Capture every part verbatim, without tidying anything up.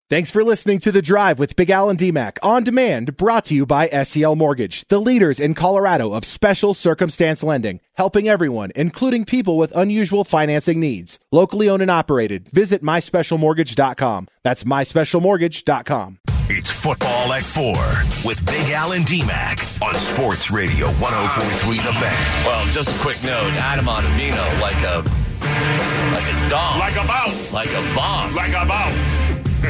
Thanks for listening to The Drive with Big Al and D-Mac on demand, brought to you by S C L Mortgage, the leaders in Colorado of special circumstance lending, helping everyone, including people with unusual financing needs. Locally owned and operated. Visit my special mortgage dot com. That's my special mortgage dot com. It's Football at Four with Big Al and D-Mac on Sports Radio one oh four point three The Fan. Well, just a quick note, Adam Ottavino, like a like a dog. Like a boss. Like a boss. Like a boss.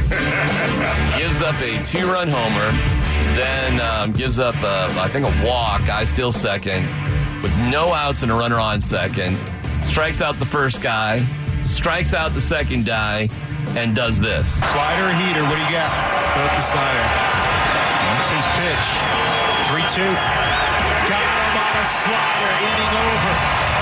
Gives up a two-run homer, then um, gives up, a, I think, a walk. Guy steals second with no outs and a runner on second. Strikes out the first guy, strikes out the second guy, and does this. Slider or heater, what do you got? Go with the slider. That's his pitch. three two. Got him on a slider, inning over.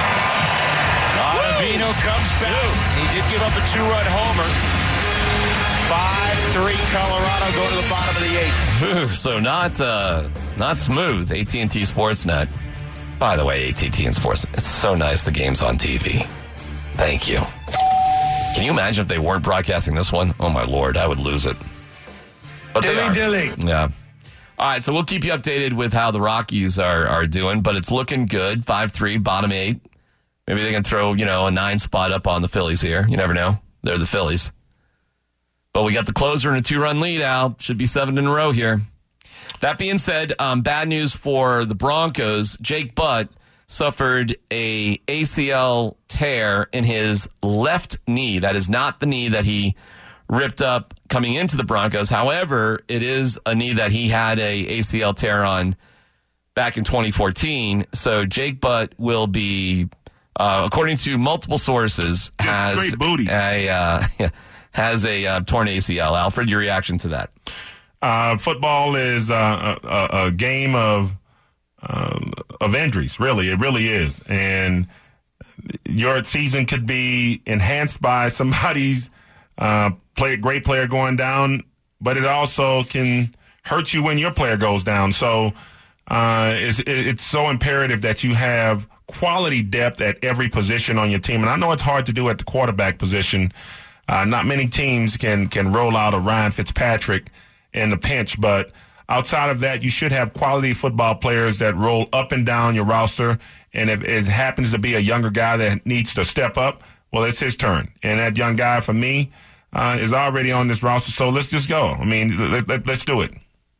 Ottavino comes back. He did give up a two-run homer. five three Colorado going to the bottom of the eighth. So not uh, not smooth. A T and T Sportsnet. By the way, A T and T and Sportsnet, it's so nice the game's on T V. Thank you. Can you imagine if they weren't broadcasting this one? Oh, my Lord, I would lose it. But dilly dilly. Yeah. All right, so we'll keep you updated with how the Rockies are, are doing, but it's looking good. five three, bottom eight. Maybe they can throw, you know, a nine spot up on the Phillies here. You never know. They're the Phillies. But we got the closer and a two-run lead, Al. Should be seven in a row here. That being said, um, bad news for the Broncos. Jake Butt suffered a A C L tear in his left knee. That is not the knee that he ripped up coming into the Broncos. However, it is a knee that he had a A C L tear on back in twenty fourteen. So Jake Butt will be, uh, according to multiple sources, Just has straight booty. a... Uh, has a uh, torn A C L. Alfred, your reaction to that? Uh, football is uh, a, a game of um, of injuries, really. It really is. And your season could be enhanced by somebody's uh, play, great player going down, but it also can hurt you when your player goes down. So uh, it's, it's so imperative that you have quality depth at every position on your team. And I know it's hard to do at the quarterback position. Uh, not many teams can can roll out a Ryan Fitzpatrick in the pinch, but outside of that, you should have quality football players that roll up and down your roster. And if it happens to be a younger guy that needs to step up, well, it's his turn. And that young guy, for me, uh, is already on this roster. So let's just go. I mean, let, let, let's do it.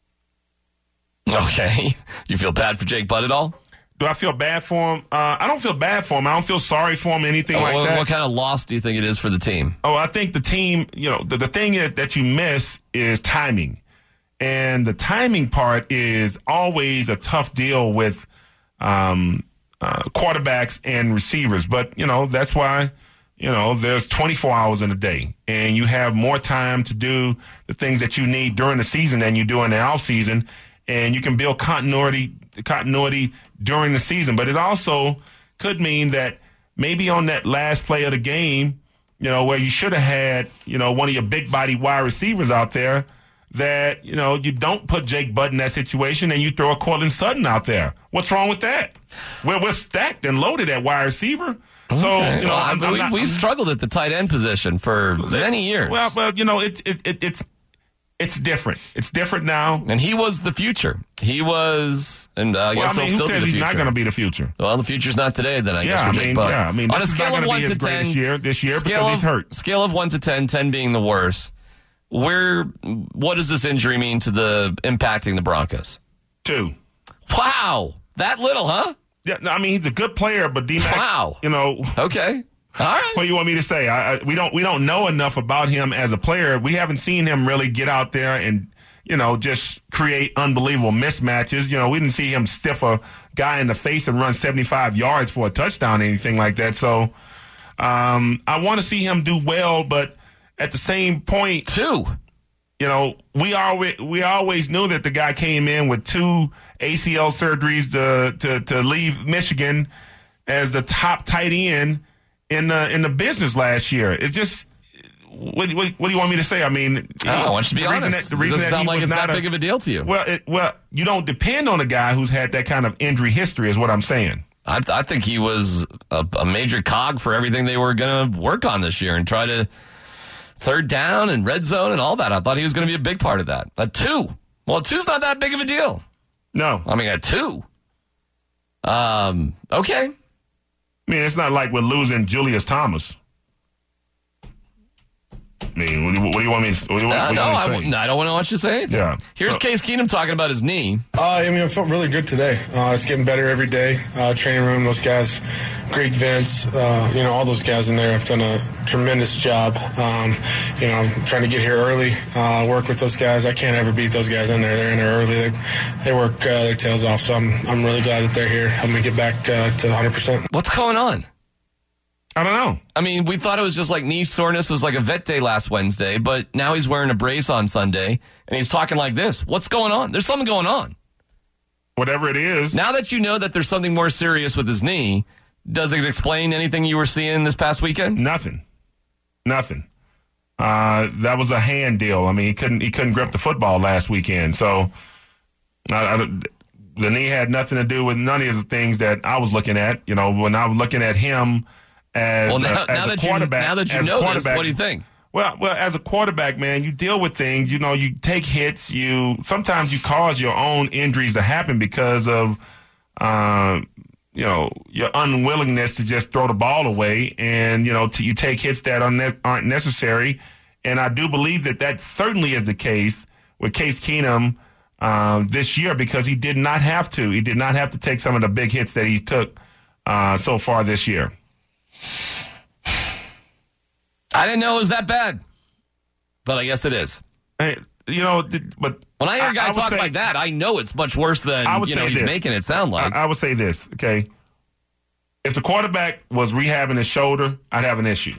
Okay. You feel bad for Jake Butt at all? Do I feel bad for him? Uh, I don't feel bad for him. I don't feel sorry for him, anything oh, like what, that. What kind of loss do you think it is for the team? Oh, I think the team, you know, the, the thing that, that you miss is timing. And the timing part is always a tough deal with um, uh, quarterbacks and receivers. But, you know, that's why, you know, there's twenty-four hours in a day. And you have more time to do the things that you need during the season than you do in the off season. And you can build continuity continuity during the season. But it also could mean that maybe on that last play of the game, you know, where you should have had, you know, one of your big body wide receivers out there, that, you know, you don't put Jake Butt in that situation and you throw a Cortland Sutton out there. What's wrong with that? Well, we're stacked and loaded at wide receiver. Okay. So, you know, well, I'm, I'm we've, not, we've I'm, struggled at the tight end position for many years. Well, well, you know, it, it, it, it's it's different. It's different now. And he was the future. He was, and uh, I well, guess I mean, he'll who still says be the he's future. not going to be the future? Well, the future's not today, then I yeah, guess for I Jake mean, Butt. yeah, I mean, on a this is scale not of going one to be his to ten, greatest year this year scale because of, he's hurt. Scale of one to ten, ten being the worst. Where, what does this injury mean to the impacting the Broncos? Two. Wow, that little, huh? Yeah, no, I mean, he's a good player, but D-Mac, wow, you know, okay. All right. What do you want me to say? I, I, we don't we don't know enough about him as a player. We haven't seen him really get out there and, you know, just create unbelievable mismatches. You know, we didn't see him stiff a guy in the face and run seventy-five yards for a touchdown or anything like that. So um, I want to see him do well, but at the same point, two, you know, we always we always knew that the guy came in with two A C L surgeries to to, to leave Michigan as the top tight end in the in the business last year. It's just what, what, what do you want me to say? I mean, oh, I want you to be the honest. Reason that, the reason it doesn't that sound he like was it's not that a, big of a deal to you. Well, it, well, you don't depend on a guy who's had that kind of injury history, is what I'm saying. I, I think he was a, a major cog for everything they were going to work on this year and try to third down and red zone and all that. I thought he was going to be a big part of that. A two. Well, a two's not that big of a deal. No. I mean, a two. Um, okay. I mean, it's not like we're losing Julius Thomas. I mean, what do you, what do you want me to, what do you, what Uh, do you no, want me I, to say? w- I don't want to want you to say anything. Yeah. Here's So- Case Keenum talking about his knee. Uh, I mean, I felt really good today. Uh, it's getting better every day. Uh, training room, those guys, Greg Vince, uh, you know, all those guys in there have done a tremendous job. Um, you know, I'm trying to get here early, uh, work with those guys. I can't ever beat those guys in there. They're in there early. They, they work uh, their tails off. So I'm I'm really glad that they're here, helping me get back uh, to one hundred percent. What's going on? I don't know. I mean, we thought it was just like knee soreness was like a vet day last Wednesday, but now he's wearing a brace on Sunday, and he's talking like this. What's going on? There's something going on. Whatever it is. Now that you know that there's something more serious with his knee, does it explain anything you were seeing this past weekend? Nothing. Nothing. Uh, that was a hand deal. I mean, he couldn't he couldn't grip the football last weekend. So I, I, the knee had nothing to do with none of the things that I was looking at. You know, when I was looking at him as, Well, now, a, as now a that you quarterback. now that you as a know this, quarterback- what do you think? Well, well, as a quarterback, man, you deal with things. You know, you take hits. You sometimes you cause your own injuries to happen because of, uh, you know, your unwillingness to just throw the ball away, and you know, to, you take hits that aren't aren't necessary. And I do believe that that certainly is the case with Case Keenum um, this year, because he did not have to. He did not have to take some of the big hits that he took uh, so far this year. I didn't know it was that bad, but I guess it is. Hey, you know, but When I hear a guy I would talk say- like that, I know it's much worse than I would you know say he's this. making it sound like. I, I would say this, okay? If the quarterback was rehabbing his shoulder, I'd have an issue.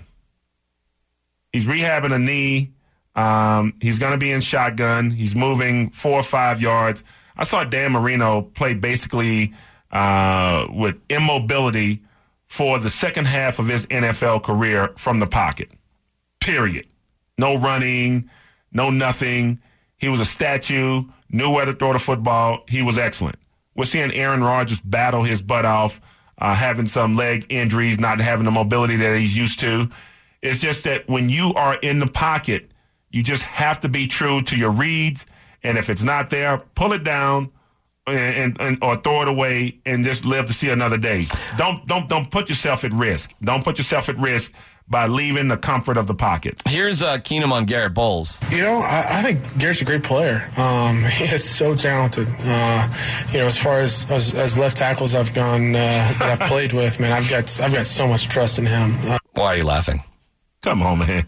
He's rehabbing a knee. Um, he's going to be in shotgun. He's moving four or five yards. I saw Dan Marino play basically uh, with immobility for the second half of his N F L career from the pocket, period. No running, no nothing. He was a statue, knew where to throw the football. He was excellent. We're seeing Aaron Rodgers battle his butt off, uh, having some leg injuries, not having the mobility that he's used to. It's just that when you are in the pocket, you just have to be true to your reads. And if it's not there, pull it down and, and, and or throw it away and just live to see another day. Don't don't don't put yourself at risk. Don't put yourself at risk by leaving the comfort of the pocket. Here's uh, Keenum on Garrett Bowles. You know, I, I think Garrett's a great player. Um, he is so talented. Uh, you know, as far as, as as left tackles I've gone uh, that I've played with, man, I've got I've got so much trust in him. Uh, Why are you laughing? Come on, man.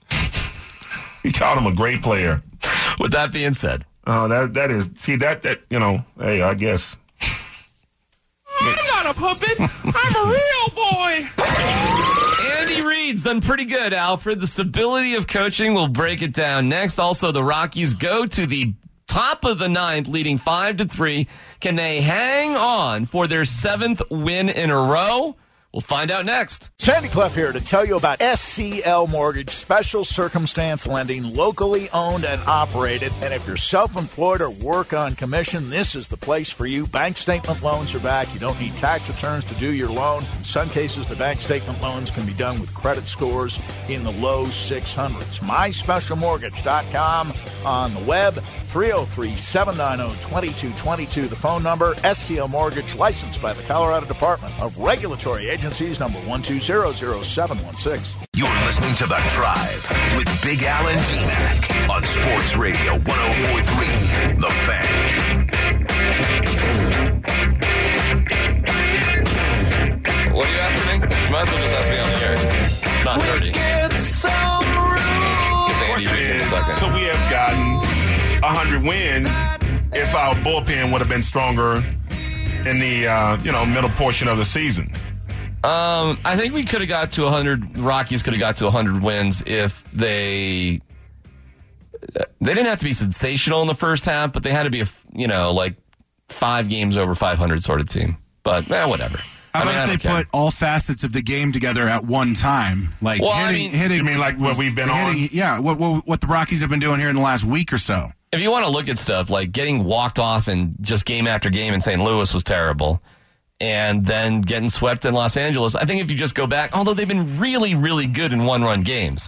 He called him a great player. With that being said, Oh, that that is see that that you know. Hey, I guess. I'm not a puppet. I'm a real boy. Andy Reid's done pretty good, Alfred. The stability of coaching, we'll break it down next. Also, the Rockies go to the top of the ninth, leading five to three. Can they hang on for their seventh win in a row? We'll find out next. Sandy Clough here to tell you about S C L Mortgage, special circumstance lending, locally owned and operated. And if you're self-employed or work on commission, this is the place for you. Bank statement loans are back. You don't need tax returns to do your loan. In some cases, the bank statement loans can be done with credit scores in the low six hundreds. my special mortgage dot com on the web. three oh three, seven nine oh, two two two two, the phone number. S C L Mortgage, licensed by the Colorado Department of Regulatory Agencies, number one two zero zero seven one six. You're listening to The Drive with Big Al and D-Mac on Sports Radio one oh four point three, The Fan. What are you asking me? You might as well just ask me on the air. It's not dirty. It's Andy Reid in a second. Could we have gotten a hundred wins if our bullpen would have been stronger in the uh, you know middle portion of the season? Um, I think we could have got to one hundred. Rockies could have got to one hundred wins if they they didn't have to be sensational in the first half, but they had to be a you know like five games over five hundred sort of team. But eh, whatever. How I about mean, I if don't they care. put all facets of the game together at one time, like Well, I hitting, mean- hitting? You mean like what we've been hitting, on? Yeah, what, what what the Rockies have been doing here in the last week or so. If you want to look at stuff like getting walked off and just game after game in Saint Louis was terrible, and then getting swept in Los Angeles, I think if you just go back, although they've been really, really good in one-run games,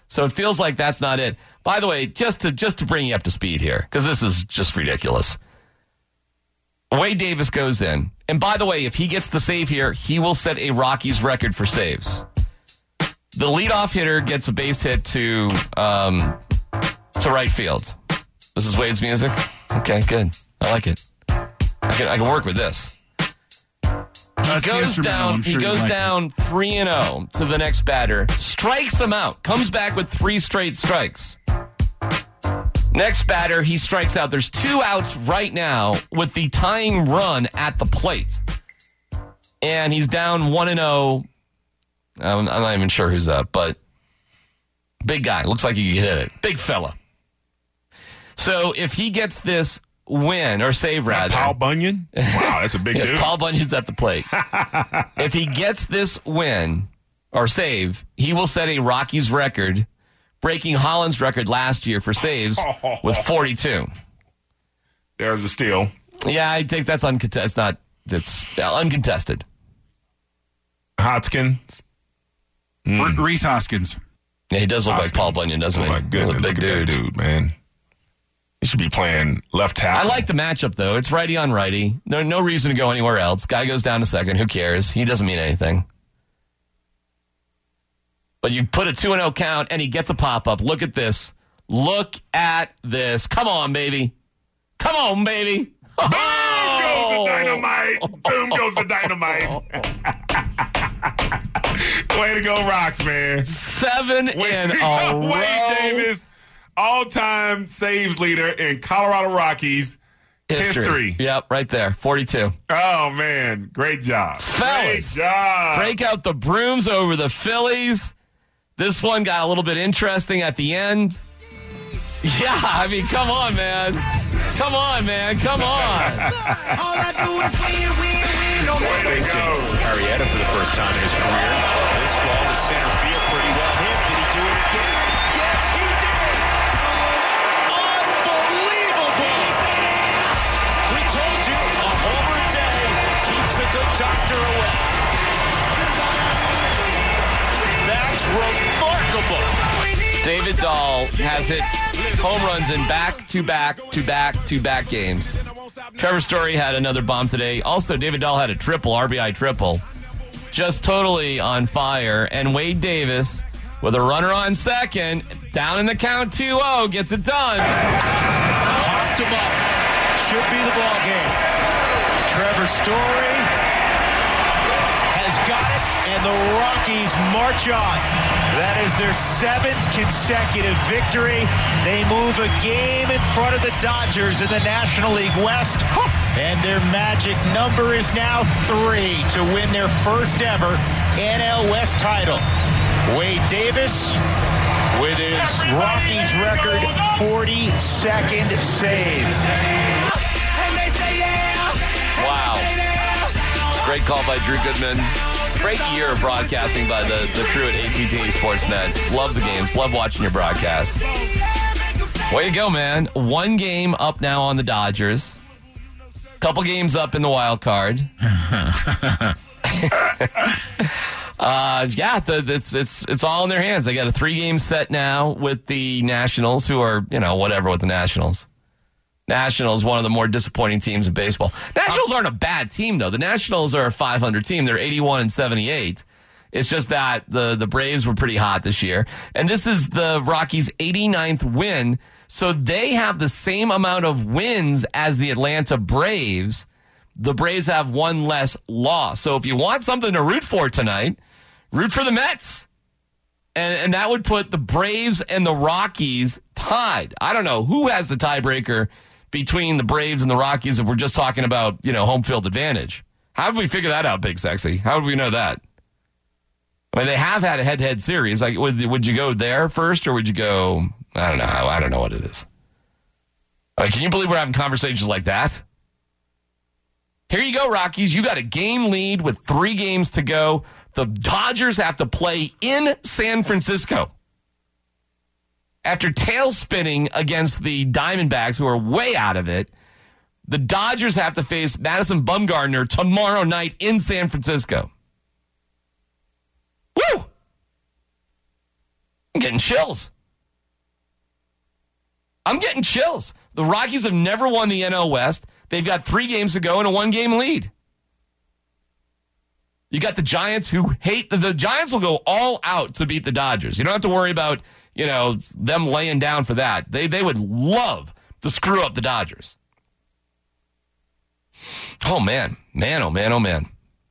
So it feels like that's not it. By the way, just to just to bring you up to speed here, because this is just ridiculous. Wade Davis goes in. And by the way, if he gets the save here, he will set a Rockies record for saves. The leadoff hitter gets a base hit to um, to right field. This is Wade's music? Okay, good. I like it. I can, I can work with this. He goes down, he goes down three and oh to the next batter, strikes him out, comes back with three straight strikes. Next batter, he strikes out. There's two outs right now with the tying run at the plate. And he's down one and oh. I'm not even sure who's up, but big guy. Looks like he can hit it. Big fella. So if he gets this win, or save rather. Paul Bunyan? Wow, that's a big yes, dude. Paul Bunyan's at the plate. If he gets this win, or save, he will set a Rockies record, breaking Holland's record last year for saves with forty-two. There's a steal. Yeah, I think that's uncontested. It's not, it's uh, uncontested. Hoskins. Mm. Reese Hoskins. Yeah, he does look Hoskins. like Paul Bunyan, doesn't oh he? Oh, my goodness. Big Look at dude. that dude, man. He should be playing left tackle. I like the matchup, though. It's righty on righty. No, no reason to go anywhere else. Guy goes down to second. Who cares? He doesn't mean anything. But you put a two and oh count, and he gets a pop-up. Look at this. Look at this. Come on, baby. Come on, baby. Boom goes the dynamite. Boom goes the dynamite. Way to go, Rocks, man. Seven Way in to a go, row. Wade Davis, all-time saves leader in Colorado Rockies history. history. Yep, right there. forty-two. Oh, man. Great job. Fellas, Great job. break out the brooms over the Phillies. This one got a little bit interesting at the end. Yeah, I mean, come on, man. Come on, man. Come on. All I do is win, win, win. No more. Facing Arrieta for the first time in his career. This ball to center field, pretty well hit. Did he do it again? Yes, he did. Unbelievable. We told you a homer day keeps the good doctor away. That's remarkable. David Dahl has hit home runs in back-to-back-to-back-to-back games. Trevor Story had another bomb today. Also, David Dahl had a triple, R B I triple. Just totally on fire. And Wade Davis, with a runner on second, down in the count two oh, gets it done. Popped him up. Should be the ball game. Trevor Story has got it, and the Rockies march on. That is their seventh consecutive victory. They move a game in front of the Dodgers in the National League West, and their magic number is now three to win their first ever N L West title. Wade Davis with his Rockies record forty-second save. Wow. Great call by Drew Goodman. Great year of broadcasting by the, the crew at A T and T Sportsnet. Love the games. Love watching your broadcasts. Way to go, man. One game up now on the Dodgers. Couple games up in the wild card. uh, yeah, the, it's it's it's all in their hands. They got a three-game set now with the Nationals, who are, you know, whatever with the Nationals. Nationals, one of the more disappointing teams in baseball. Nationals aren't a bad team, though. The Nationals are a five hundred team. They're eighty-one and seventy-eight. It's just that the, the Braves were pretty hot this year. And this is the Rockies' eighty-ninth win. So they have the same amount of wins as the Atlanta Braves. The Braves have one less loss. So if you want something to root for tonight, root for the Mets. And, and that would put the Braves and the Rockies tied. I don't know who has the tiebreaker between the Braves and the Rockies if we're just talking about, you know, home field advantage. How did we figure that out, Big Sexy? How did we know that? I mean, they have had a head-to-head series. Like, would would you go there first, or would you go? I don't know. I don't know what it is. Like, can you believe we're having conversations like that? Here you go, Rockies. You got a game lead with three games to go. The Dodgers have to play in San Francisco. After tail spinning against the Diamondbacks, who are way out of it, the Dodgers have to face Madison Bumgarner tomorrow night in San Francisco. Woo! I'm getting chills. I'm getting chills. The Rockies have never won the N L West. They've got three games to go and a one-game lead. You got the Giants who hate the, the Giants will go all out to beat the Dodgers. You don't have to worry about, you know, them laying down for that. They they would love to screw up the Dodgers. Oh man, man, oh man, oh man.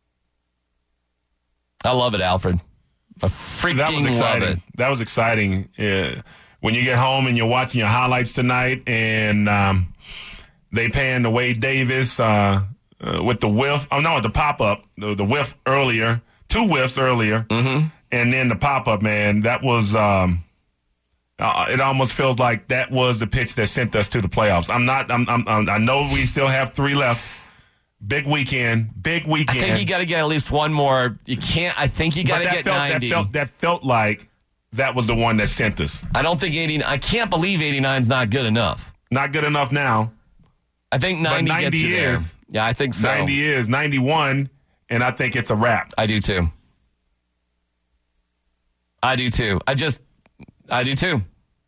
I love it, Alfred. I freaking that was exciting. love it. That was exciting. Yeah. When you get home and you're watching your highlights tonight, and um, they pan to Wade Davis uh, uh, with the whiff. Oh no, the pop up, the, the whiff earlier, two whiffs earlier, mm-hmm. and then the pop up. Man, that was. Um, uh, it almost feels like that was the pitch that sent us to the playoffs. I'm not. I'm. I'm, I'm I know we still have three left. Big weekend, big weekend. I think you got to get at least one more. You can't. I think you got to get felt, ninety. That felt, that felt like that was the one that sent us. I don't think eighty. I can't believe eighty-nine is not good enough. Not good enough now. I think ninety, but ninety gets you is. There. Yeah, I think so. ninety is ninety-one, and I think it's a wrap. I do too. I do too. I just, I do too.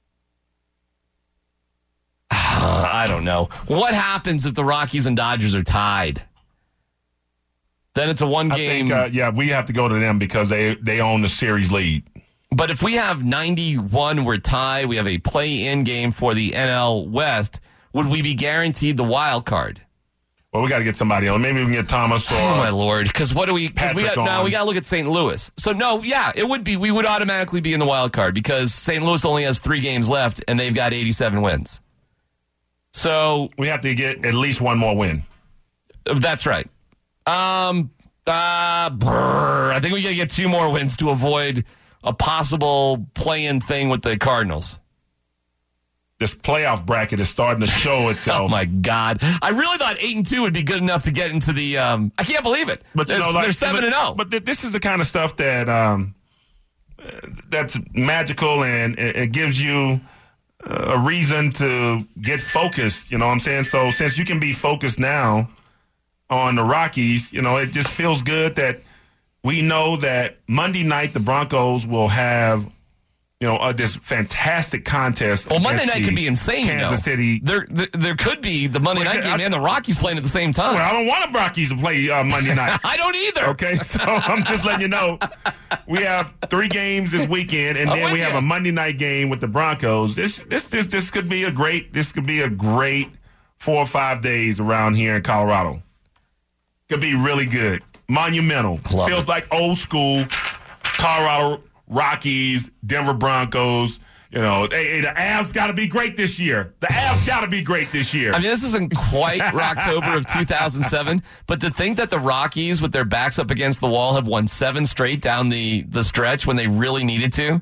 Uh, I don't know. What happens if the Rockies and Dodgers are tied? Then it's a one I game. Think, uh, yeah, we have to go to them because they, they own the series lead. But if we have ninety-one, we're tied. We have a play-in game for the N L West. Would we be guaranteed the wild card? Well, we got to get somebody on. Maybe we can get Thomas or. Oh my lord! Because what do we? Because we got no. We got to look at Saint Louis. So no, yeah, it would be. We would automatically be in the wild card because Saint Louis only has three games left and they've got eighty-seven wins. So we have to get at least one more win. That's right. Um. Uh. Brr, I think we got to get two more wins to avoid a possible play-in thing with the Cardinals. This playoff bracket is starting to show itself. Oh my God! I really thought eight and two would be good enough to get into the. Um, I can't believe it. But you know, like, they're seven but, and zero. But th- this is the kind of stuff that um, that's magical and it, it gives you a reason to get focused. You know what I'm saying? So since you can be focused now on the Rockies, you know, it just feels good that we know that Monday night the Broncos will have. You know, uh, this fantastic contest. Well, Monday night could be insane. Kansas though. City. There, there, there could be the Monday night game and the Rockies playing at the same time. Well, I don't want the Rockies to play uh, Monday night. I don't either. Okay, so I'm just letting you know we have three games this weekend, and I'm then we with have you. a Monday night game with the Broncos. This, this, this, this could be a great. This could be a great four or five days around here in Colorado. Could be really good, monumental. Love Feels it. like old school Colorado Rockies, Denver Broncos. You know, hey, hey, the Avs got to be great this year. The Avs got to be great this year. I mean, this isn't quite Rocktober of two thousand seven, but to think that the Rockies, with their backs up against the wall, have won seven straight down the, the stretch when they really needed to,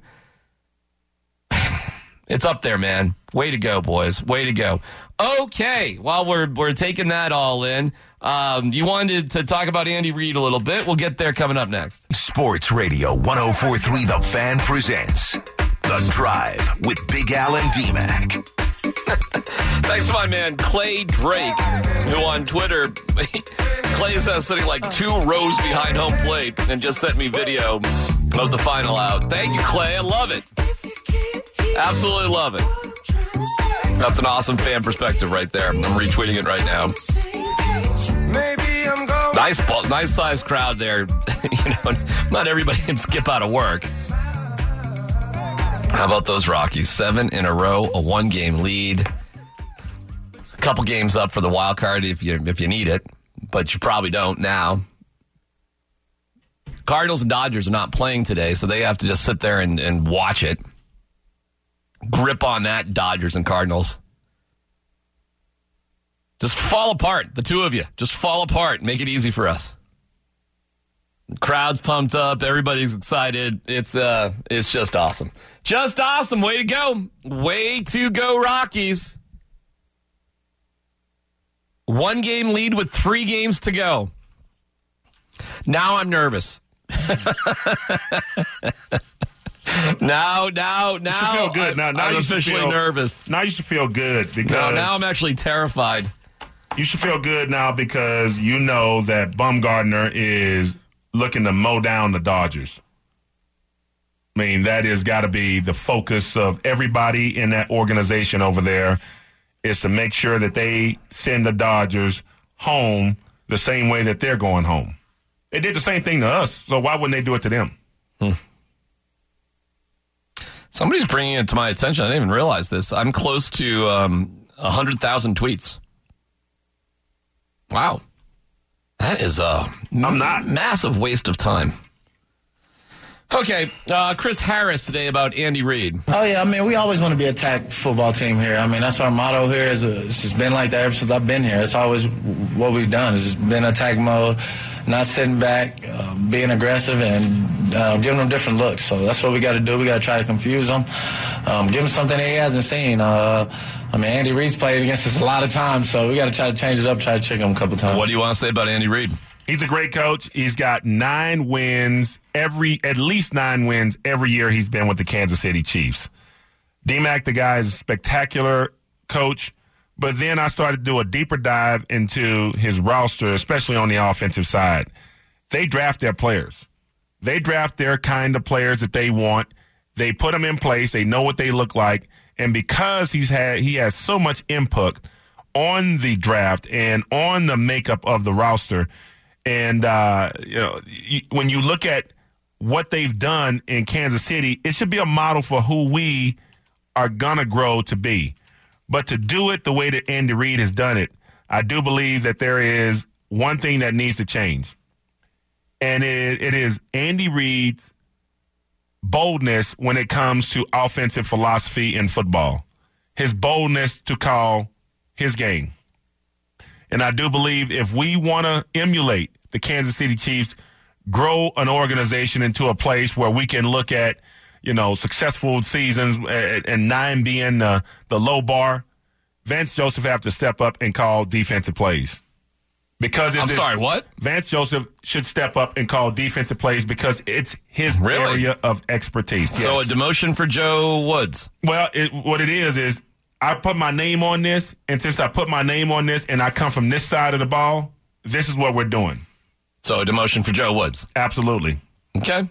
it's up there, man. Way to go, boys. Way to go. Okay, while we're we're taking that all in, um, you wanted to talk about Andy Reid a little bit. We'll get there coming up next. Sports Radio one oh four three The Fan presents The Drive with Big Al and D-Mac. Thanks to my man Clay Drake, who on Twitter, Clay's uh, sitting like two rows behind home plate and just sent me video of the final out. Thank you, Clay. I love it. Absolutely love it. That's an awesome fan perspective right there. I'm retweeting it right now. Nice, ball, nice sized crowd there. You know, not everybody can skip out of work. How about those Rockies? Seven in a row, a one-game lead. A couple games up for the wild card if you if you need it, but you probably don't now. Cardinals and Dodgers are not playing today, so they have to just sit there and, and watch it. Grip on that, Dodgers and Cardinals. Just fall apart, the two of you. Just fall apart. Make it easy for us. The crowd's pumped up. Everybody's excited. It's uh, it's just awesome. Just awesome. Way to go. Way to go, Rockies. One game lead with three games to go. Now I'm nervous. Now, now, now, you should feel good. Now, now I'm you should officially feel, nervous. Now you should feel good because No, now I'm actually terrified. You should feel good now because you know that Bumgarner is looking to mow down the Dodgers. I mean, that has got to be the focus of everybody in that organization over there, is to make sure that they send the Dodgers home the same way that they're going home. They did the same thing to us, so why wouldn't they do it to them? Hmm. Somebody's bringing it to my attention. I didn't even realize this. I'm close to um, one hundred thousand tweets. Wow. That is a I'm not. massive waste of time. Okay, uh, Chris Harris today about Andy Reid. Oh, yeah, I mean, we always want to be a tag football team here. I mean, that's our motto here. Is a, it's just been like that ever since I've been here. It's always what we've done. It's just been attack mode, not sitting back, um, being aggressive, and uh, giving them different looks. So that's what we got to do. We got to try to confuse them, um, give him something that he hasn't seen. Uh, I mean, Andy Reid's played against us a lot of times, so we got to try to change it up, try to check him a couple times. What do you want to say about Andy Reid? He's a great coach. He's got nine wins every, at least nine wins every year he's been with the Kansas City Chiefs. D-Mac, the guy, is a spectacular coach. But then I started to do a deeper dive into his roster, especially on the offensive side. They draft their players. They draft their kind of players that they want. They put them in place. They know what they look like. And because he's had, he has so much input on the draft and on the makeup of the roster. And, uh, you know, when you look at what they've done in Kansas City, it should be a model for who we are going to grow to be. But to do it the way that Andy Reid has done it, I do believe that there is one thing that needs to change. And it, it is Andy Reid's boldness when it comes to offensive philosophy in football. His boldness to call his game. And I do believe if we want to emulate the Kansas City Chiefs, grow an organization into a place where we can look at, you know, successful seasons and nine being the, the low bar, Vance Joseph have to step up and call defensive plays. Because it's I'm sorry, what? Vance Joseph should step up and call defensive plays because it's his Really? area of expertise. So Yes. a demotion for Joe Woods. Well, it, what it is is I put my name on this, and since I put my name on this and I come from this side of the ball, this is what we're doing. So a demotion for Joe Woods. Absolutely. Okay.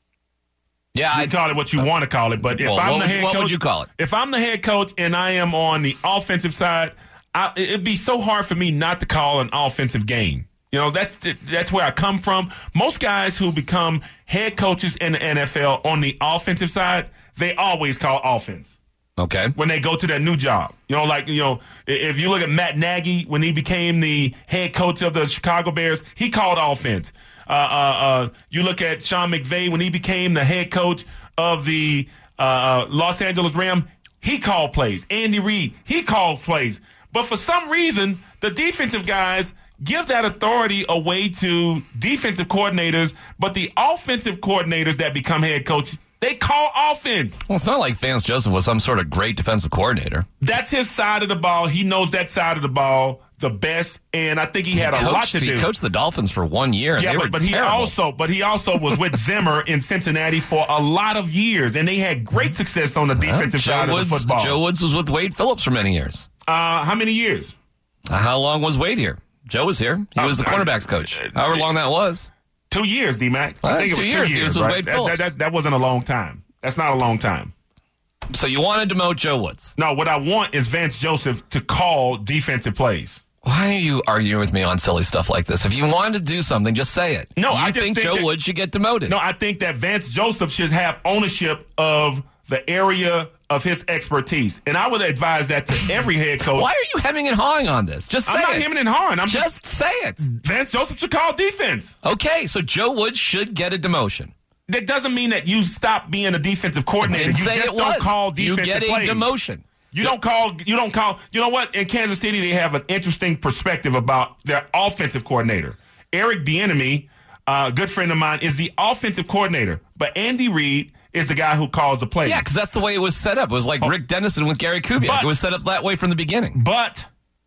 Yeah, You I can call it what you want to call it, but if Well, I'm what the would you- head what coach, would you call it? If I'm the head coach and I am on the offensive side, I, it'd be so hard for me not to call an offensive game. You know, that's that's where I come from. Most guys who become head coaches in the N F L on the offensive side, they always call offense. Okay. When they go to that new job. You know, like, you know, if you look at Matt Nagy, when he became the head coach of the Chicago Bears, he called offense. Uh, uh, uh, you look at Sean McVay, when he became the head coach of the uh, Los Angeles Rams, he called plays. Andy Reid, he called plays. But for some reason, the defensive guys give that authority away to defensive coordinators, but the offensive coordinators that become head coaches, they call offense. Well, it's not like Vance Joseph was some sort of great defensive coordinator. That's his side of the ball. He knows that side of the ball the best, and I think he had He a lot coached- to do. He coached the Dolphins for one year, and yeah, they but, were but he terrible. also, but he also was with Zimmer in Cincinnati for a lot of years, and they had great success on the defensive Joe side Woods, of the football. Joe Woods was with Wade Phillips for many years. Uh, how many years? Uh, how long was Wade here? Joe was here. He was the Uh, cornerbacks coach. However long that was. Two years, D-Mac. All I right, think it two was years. two He years. was with right? Wade that, Phillips. that, that, that wasn't a long time. That's not a long time. So you want to demote Joe Woods? No, what I want is Vance Joseph to call defensive plays. Why are you arguing with me on silly stuff like this? If you wanted to do something, just say it. No, you I just think, think Joe that- Woods should get demoted. No, I think that Vance Joseph should have ownership of the area of his expertise. And I would advise that to every head coach. Why are you hemming and hawing on this? Just say I'm not it. hemming and hawing. I'm just, just, say it. Vance Joseph should call defense. Okay, so Joe Woods should get a demotion. That doesn't mean that you stop being a defensive coordinator. Didn't You say just it don't was. call You defensive get a plays. demotion. You don't call. You don't call. You know what? In Kansas City, they have an interesting perspective about their offensive coordinator. Eric Bieniemy, a good friend of mine, is the offensive coordinator, but Andy Reid is the guy who calls the plays. Yeah, because that's the way it was set up. It was like Rick Dennison with Gary Kubiak. But- it was set up that way from the beginning. But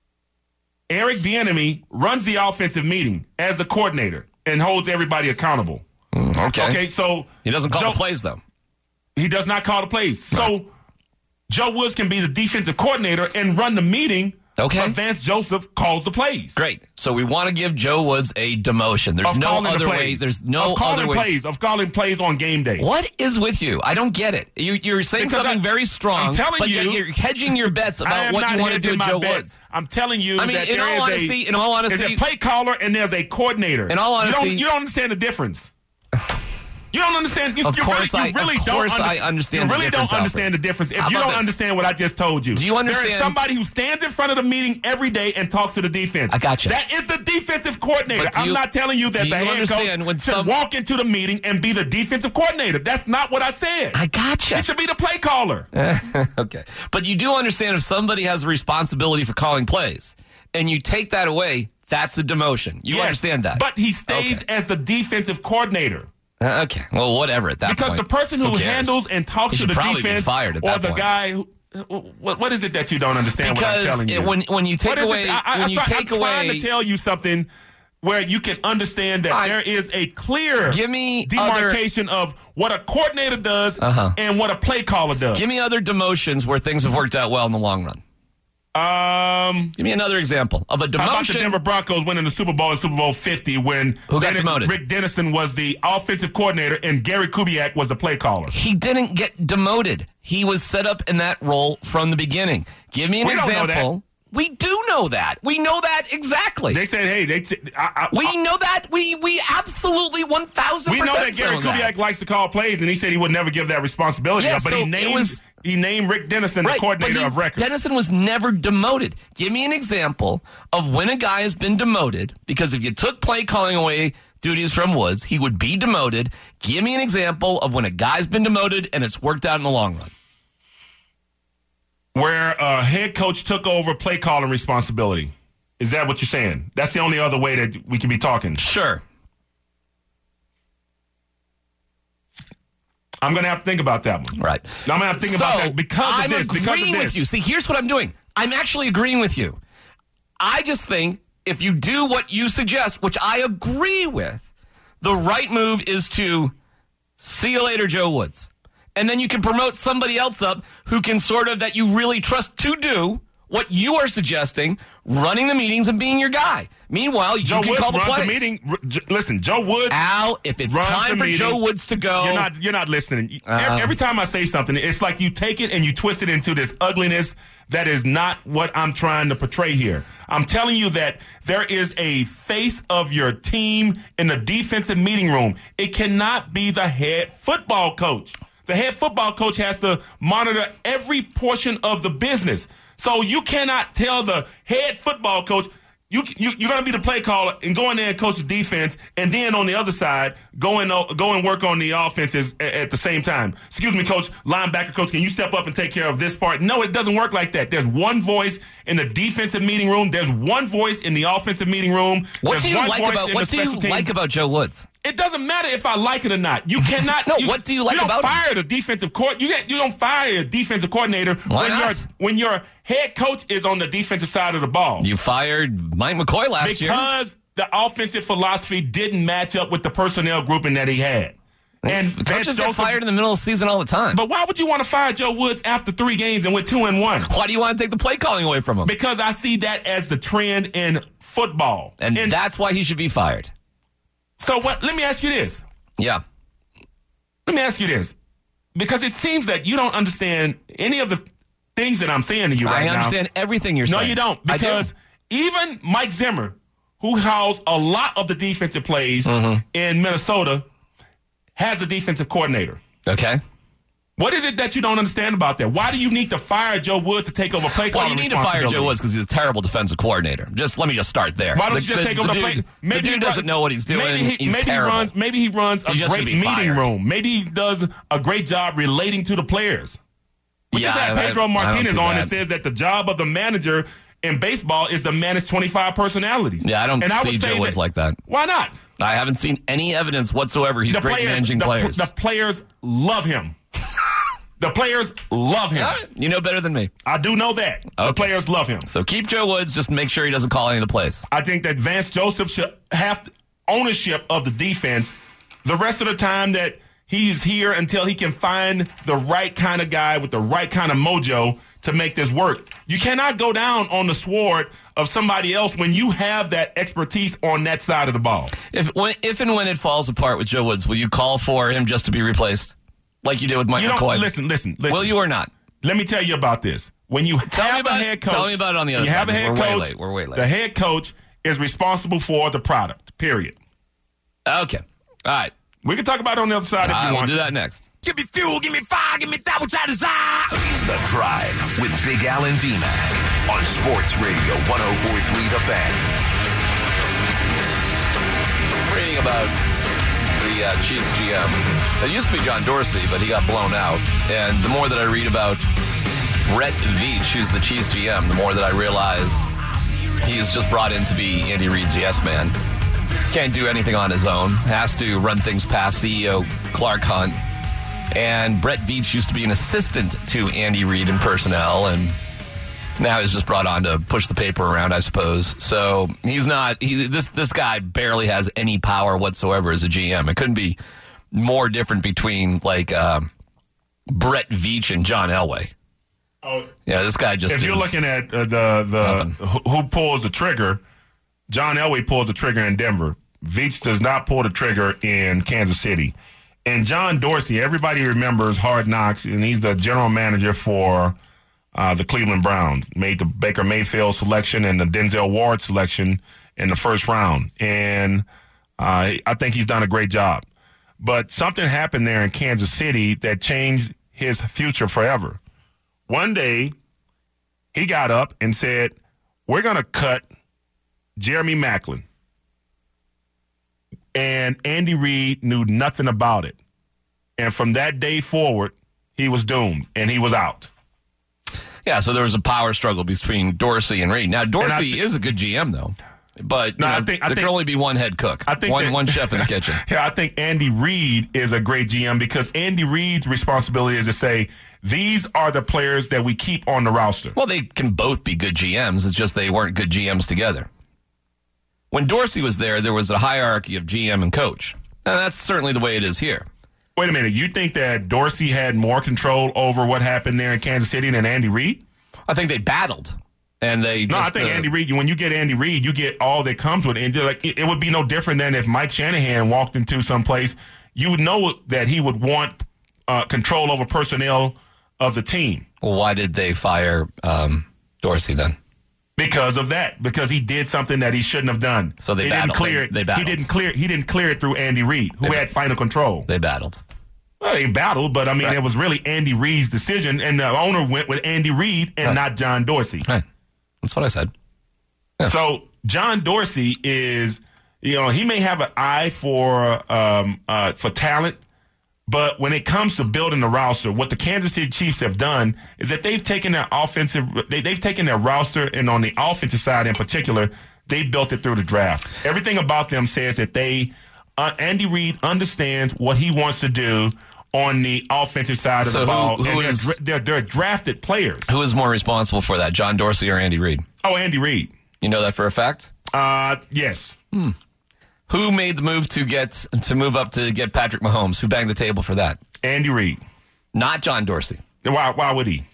Eric Bieniemy runs the offensive meeting as the coordinator and holds everybody accountable. Mm, okay. Okay, so He doesn't call Joe- the plays, though. He does not call the plays. So Joe Woods can be the defensive coordinator and run the meeting, Okay. But Vance Joseph calls the plays. Great. So we want to give Joe Woods a demotion. There's Of no calling the other plays. way. There's no of calling other way. plays. Of calling plays on game day. What is with you? I don't get it. You, you're saying Because something I- very strong, I'm telling but you- yet you're hedging your bets I about am what not you want to do hedging with my Joe bet. Woods. I'm telling you I mean, that in there all is honesty- a, in all honesty- there's a play caller and there's a coordinator. In all honesty- you don't, you don't understand the difference. You don't understand. You, Of you course really, you I- really of don't course under- I understand You the really difference, don't understand Alfred. the difference. If How you about don't this? understand what I just told you. Do you There is understand- somebody who stands in front of the meeting every day and talks to the defense. I got you. That is the defensive coordinator. But do I'm you- not telling you that do the you head understand coach when should some- walk into the meeting and be the defensive coordinator. That's not what I said. I gotcha. He should be the play caller. Okay. But you do understand if somebody has a responsibility for calling plays and you take that away, that's a demotion. You Yes, understand that? But he stays Okay. as the defensive coordinator. Uh, okay. Well, whatever at that Because point. the person who, cares? handles and talks He to should the probably be defense fired at or that the point. guy who, what, what is it that you don't understand what I'm Because telling you? it- when when you take What is it? away I, I, when I'm you try- take I'm away trying to tell you something where you can understand that I- there is a clear Give me demarcation of what a coordinator does Uh-huh. and what a play caller does. give me other demotions where things have worked out well in the long run. um, Give me another example of a how about the demotion. Denver Broncos winning the Super Bowl in Super Bowl fifty when Who got Dennis- demoted? Rick Dennison was the offensive coordinator and Gary Kubiak was the play caller. He didn't get demoted. He was set up in that role from the beginning. Give me an We don't know example. We do know that. We know that exactly. They said, "Hey, they." T- I, I, we I, know that. We we absolutely one thousand We percent know that Gary Kubiak likes to call plays, and he said he would never give that responsibility Yeah, up. But so he it named was- he named Rick Dennison Right, the coordinator but he- of record. Dennison was never demoted. Give me an example of when a guy has been demoted, because if you took play calling away duties from Woods, he would be demoted. Give me an example of when a guy's been demoted and it's worked out in the long run. Where a head coach took over play calling responsibility. Is that what you're saying? That's the only other way that we can be talking. Sure. I'm going to have to think about that one. Right. I'm going to have to think so, about that because of I'm this. Because agreeing of this. with you. See, here's what I'm doing. I'm actually agreeing with you. I just think if you do what you suggest, which I agree with, the right move is to see you later, Joe Woods. And then you can promote somebody else up who can sort of, that you really trust to do what you are suggesting, running the meetings and being your guy. Meanwhile, you Joe can Woods call the runs plays. the meeting. R- J- Listen, Joe Woods. Al, if it's runs time the for meeting. Joe Woods to go. You're not. You're not listening. You- Uh, every, every time I say something, it's like you take it and you twist it into this ugliness that is not what I'm trying to portray here. I'm telling you that there is a face of your team in the defensive meeting room. It cannot be the head football coach. The head football coach has to monitor every portion of the business. So you cannot tell the head football coach, you, you, you're going to be the play caller and go in there and coach the defense, and then on the other side, go and, go and work on the offenses at, at the same time. Excuse me, coach, linebacker coach, can you step up and take care of this part? No, it doesn't work like that. There's one voice in the defensive meeting room. There's one voice in the offensive meeting room. What There's do you one like voice about in what the do you special team. like about Joe Woods? It doesn't matter if I like it or not. You cannot. No, what do you like you don't about him? fire the defensive court. You get, you don't fire a defensive coordinator Why when not? your when your head coach is on the defensive side of the ball. You fired Mike McCoy last year. Because the offensive philosophy didn't match up with the personnel grouping that he had. And Vance Coaches get Joseph- fired in the middle of the season all the time. But why would you want to fire Joe Woods after three games and went two and one? Why do you want to take the play calling away from him? Because I see that as the trend in football. And, that's why he should be fired. So what? Let me ask you this. Yeah. Let me ask you this. Because it seems that you don't understand any of the things that I'm saying to you right now. I understand everything you're No, saying. you don't. I do. Because even Mike Zimmer, who calls a lot of the defensive plays Mm-hmm. in Minnesota, has a defensive coordinator. Okay. What is it that you don't understand about that? Why do you need to fire Joe Woods to take over play Well, calling you need to fire responsibility? Joe Woods because he's a terrible defensive coordinator. Just let me just start there. Why don't The- you just the- take over the, the play? dude, Maybe the he dude run- doesn't know what he's doing. Maybe he, he's maybe terrible. he runs. Maybe he runs a He just great should be meeting fired. room. Maybe he does a great job relating to the players. We Yeah, just had I- Pedro I- I don't Martinez see on that. that says that the job of the manager in baseball is to manage twenty-five personalities. Yeah, I don't and I see would say Joe Woods like that. Why not? I haven't seen any evidence whatsoever he's The great players, managing the, players. the players love him. The players love him. All right, you know better than me. I do know that. The Okay. players love him. So keep Joe Woods. Just make sure he doesn't call any of the plays. I think that Vance Joseph should have ownership of the defense the rest of the time that he's here until he can find the right kind of guy with the right kind of mojo to make this work. You cannot go down on the sword of somebody else when you have that expertise on that side of the ball. If when, if and when it falls apart with Joe Woods, will you call for him just to be replaced, like you did with Mike you McCoy? Listen, listen, listen. Will you or not? Let me tell you about this. When you tell have me about, a head coach, tell me about it on the other you side. have a head we're coach. Way late. We're way late. The head coach is responsible for the product. Period. Okay. All right. We can talk about it on the other side if right, you want. We'll do that next. Give me fuel, give me fire, give me that which I desire. It's The Drive with Big Al and D-Mac on Sports Radio one oh four point three The Fan. Reading about the uh, Chiefs G M. It used to be John Dorsey, but he got blown out. And the more that I read about Brett Veach, who's the Chiefs G M, the more that I realize he's just brought in to be Andy Reid's yes man. Can't do anything on his own. Has to run things past C E O Clark Hunt. And Brett Veach used to be an assistant to Andy Reid in personnel, and now he's just brought on to push the paper around, I suppose. So he's not. He, this this guy barely has any power whatsoever as a G M. It couldn't be more different between like uh, Brett Veach and John Elway. Oh, yeah, this guy just. If is you're looking at uh, the the who, who pulls the trigger, John Elway pulls the trigger in Denver. Veach does not pull the trigger in Kansas City. And John Dorsey, everybody remembers Hard Knocks, and he's the general manager for uh, the Cleveland Browns. Made the Baker Mayfield selection and the Denzel Ward selection in the first round. And uh, I think he's done a great job. But something happened there in Kansas City that changed his future forever. One day, he got up and said, we're going to cut Jeremy Maclin. And Andy Reid knew nothing about it. And from that day forward, he was doomed, and he was out. Yeah, so there was a power struggle between Dorsey and Reid. Now, Dorsey th- is a good G M, though. But no, you know, I think, I there think, can only be one head cook, I think one, that, one chef in the kitchen. Yeah, I think Andy Reid is a great G M because Andy Reid's responsibility is to say, these are the players that we keep on the roster. Well, they can both be good G Ms. It's just they weren't good G Ms together. When Dorsey was there, there was a hierarchy of G M and coach. And that's certainly the way it is here. Wait a minute. You think that Dorsey had more control over what happened there in Kansas City than Andy Reid? I think they battled. And they No, just, I think uh, Andy Reid, when you get Andy Reid, you get all that comes with it. And like, it, it would be no different than if Mike Shanahan walked into some place. You would know that he would want uh, control over personnel of the team. Well, why did they fire um, Dorsey then? Because of that, because he did something that he shouldn't have done. So they he battled. Didn't clear They, it. they battled. He didn't clear. He didn't clear it through Andy Reid, who They, had final control. They battled. Well, they battled, but I mean, Right. it was really Andy Reid's decision, and the owner went with Andy Reid and Right. not John Dorsey. Right. That's what I said. Yeah. So John Dorsey is, you know, he may have an eye for um, uh, for talent. But when it comes to building the roster, what the Kansas City Chiefs have done is that they've taken their offensive, they, they've taken their roster, and on the offensive side in particular, they built it through the draft. Everything about them says that they, uh, Andy Reid understands what he wants to do on the offensive side So of the who- ball, who and they're, is- dra- they're they're drafted players. Who is more responsible for that, John Dorsey or Andy Reid? Oh, Andy Reid. You know that for a fact? Uh, yes. Hmm. Who made the move to get to move up to get Patrick Mahomes? Who banged the table for that? Andy Reid. Not John Dorsey. Why? Why would he?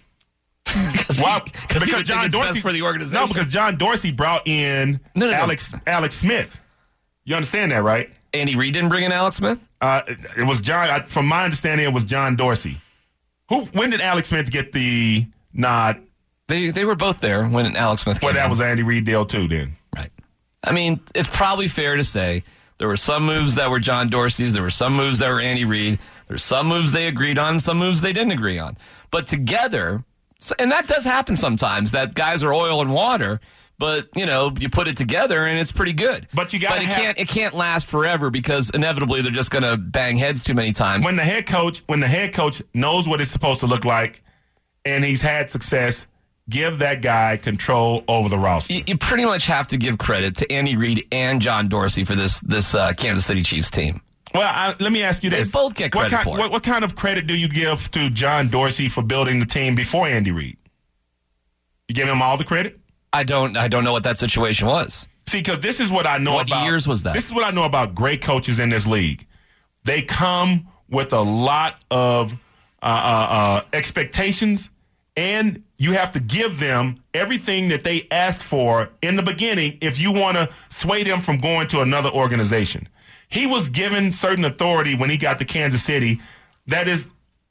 Why? Because he would think it's best for the organization. No, because John Dorsey brought in No, no, no. Alex Alex Smith. You understand that, right? Andy Reid didn't bring in Alex Smith? Uh, it, it was John. I, from my understanding, it was John Dorsey. Who? When did Alex Smith get the nod? They they were both there when Alex Smith came Well, that in. was Andy Reid deal too. Then, right? I mean, it's probably fair to say there were some moves that were John Dorsey's. There were some moves that were Andy Reid. There's some moves they agreed on, some moves they didn't agree on. But together, and that does happen sometimes, that guys are oil and water. But you know, you put it together and it's pretty good. But you got. But it have, can't it can't last forever because inevitably they're just going to bang heads too many times. When the head coach, when the head coach knows what it's supposed to look like, and he's had success, give that guy control over the roster. You, you pretty much have to give credit to Andy Reid and John Dorsey for this this uh, Kansas City Chiefs team. Well, I, let me ask you They this: both get credit what kind, for it. what, what kind of credit do you give to John Dorsey for building the team before Andy Reid? You give him all the credit? I don't. I don't know what that situation was. See, because this is what I know What about. years was that? This is what I know about great coaches in this league. They come with a lot of uh, uh, uh, expectations, and you have to give them everything that they asked for in the beginning if you want to sway them from going to another organization. He was given certain authority when he got to Kansas City. That is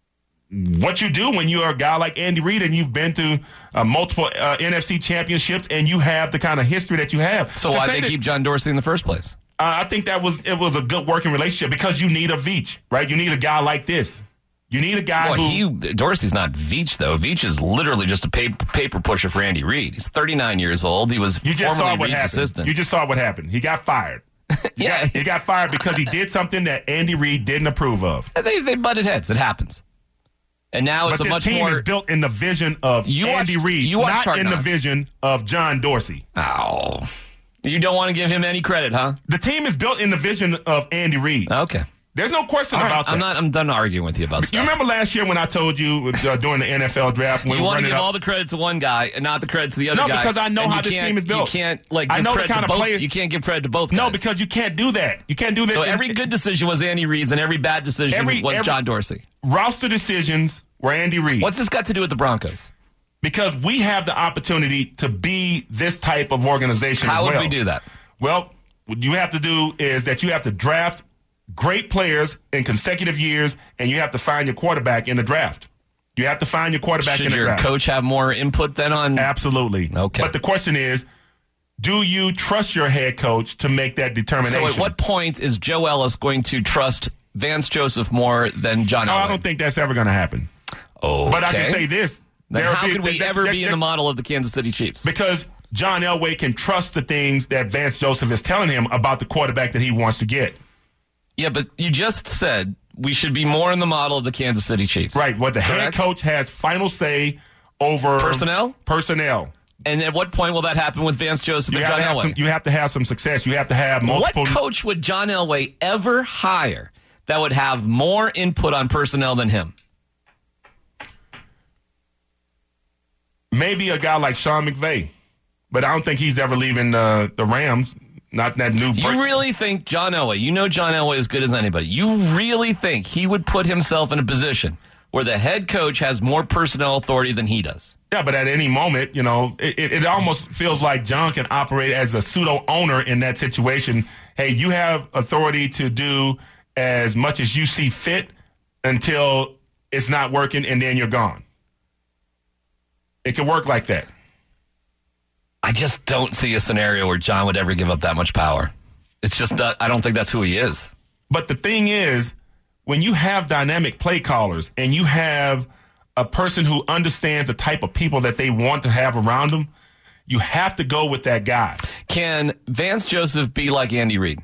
what you do when you're a guy like Andy Reid and you've been to uh, multiple uh, N F C championships and you have the kind of history that you have. So to why say they that, keep John Dorsey in the first place? Uh, I think that was it was a good working relationship because you need a Veach, right? You need a guy like this. You need a guy well, who... He, Dorsey's not Veach, though. Veach is literally just a paper, paper pusher for Andy Reid. He's thirty-nine years old. He was you just formerly saw what Reid's happened. assistant. You just saw what happened. He got fired. He yeah. Got, he got fired because he did something that Andy Reid didn't approve of. They, they butted heads. It happens. And now but it's a this much team more... is built in the vision of you Andy watch, Reid, you watch not in Knocks. the vision of John Dorsey. Oh. You don't want to give him any credit, huh? The team is built in the vision of Andy Reid. Okay. There's no question right, about that. I'm not. I'm done arguing with you about stuff. You remember last year when I told you uh, during the N F L draft when you we want to give up, all the credit to one guy and not the credit to the other no, guy? No, because I know and how this team is built. You can't like I give know credit the kind to of both. players. You can't give credit to both guys. No, because you can't do that. You can't do that. So and, every good decision was Andy Reid's, and every bad decision every, was every, John Dorsey. Roster decisions were Andy Reid. What's this got to do with the Broncos? Because we have the opportunity to be this type of organization. How as well. would we do that? Well, what you have to do is that you have to draft great players in consecutive years, and you have to find your quarterback in the draft. You have to find your quarterback Should in the your draft. coach have more input than on? Absolutely. Okay. But the question is, do you trust your head coach to make that determination? So at what point is Joe Ellis going to trust Vance Joseph more than John No, Elway? I don't think that's ever going to happen. Okay. But I can say this. Then how be, could we there, ever there, be there, in the model of the Kansas City Chiefs? Because John Elway can trust the things that Vance Joseph is telling him about the quarterback that he wants to get. Yeah, but you just said we should be more in the model of the Kansas City Chiefs. Right. Well, the Correct? head coach has final say over personnel. Personnel. And at what point will that happen with Vance Joseph you and John Elway? Some, you have to have some success. You have to have multiple. What coach would John Elway ever hire that would have more input on personnel than him? Maybe a guy like Sean McVay, but I don't think he's ever leaving uh, the Rams. Not that new. You break. really think John Elway, you know John Elway as good as anybody, you really think he would put himself in a position where the head coach has more personnel authority than he does? Yeah, but at any moment, you know, it, it, it almost feels like John can operate as a pseudo owner in that situation. Hey, you have authority to do as much as you see fit until it's not working, and then you're gone. It can work like that. I just don't see a scenario where John would ever give up that much power. It's just, uh, I don't think that's who he is. But the thing is, when you have dynamic play callers and you have a person who understands the type of people that they want to have around them, you have to go with that guy. Can Vance Joseph be like Andy Reid?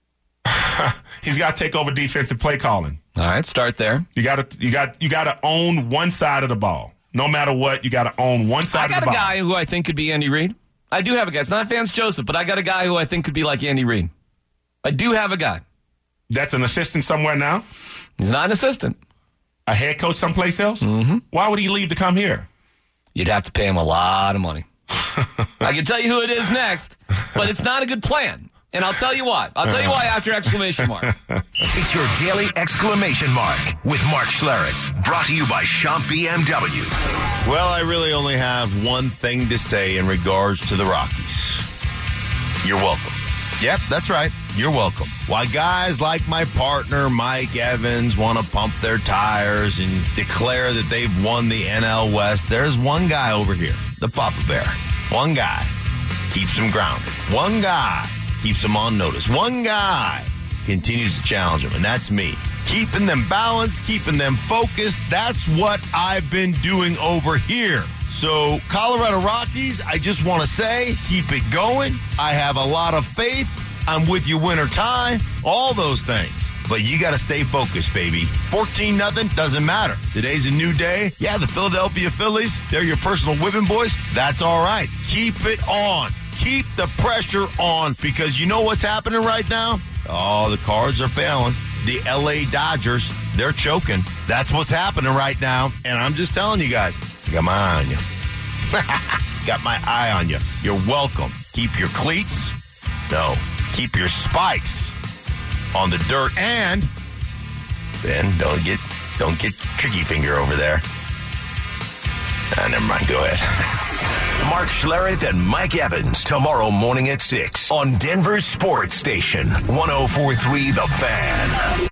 He's got to take over defensive play calling. All right, start there. You got to you got you got to own one side of the ball. No matter what, you got to own one side of the ball. I got a guy who I think could be Andy Reid. I do have a guy. It's not Vance Joseph, but I got a guy who I think could be like Andy Reid. I do have a guy. That's an assistant somewhere now? He's not an assistant. A head coach someplace else? Mm-hmm. Why would he leave to come here? You'd have to pay him a lot of money. I can tell you who it is next, but it's not a good plan. And I'll tell you why. I'll tell you why after exclamation mark. It's your daily exclamation mark with Mark Schlereth. Brought to you by Champ B M W. Well, I really only have one thing to say in regards to the Rockies. You're welcome. Yep, that's right. You're welcome. Why guys like my partner, Mike Evans, want to pump their tires and declare that they've won the N L West, there's one guy over here, the Papa Bear. One guy keeps them grounded. One guy keeps them on notice. One guy continues to challenge them, and that's me. Keeping them balanced, keeping them focused. That's what I've been doing over here. So, Colorado Rockies, I just want to say, keep it going. I have a lot of faith. I'm with you winter time, all those things. But you got to stay focused, baby. fourteen nothing doesn't matter. Today's a new day. Yeah, the Philadelphia Phillies, they're your personal whipping boys. That's all right. Keep it on. Keep the pressure on, because you know what's happening right now? Oh, the Cards are failing. The L A Dodgers, they're choking. That's what's happening right now. And I'm just telling you guys, I got my eye on you. Got my eye on you. You're welcome. Keep your cleats. No, keep your spikes on the dirt. And then don't get don't get tricky finger over there. Ah, never mind. Go ahead. Mark Schlereth and Mike Evans tomorrow morning at six on Denver's Sports Station, one oh four point three The Fan.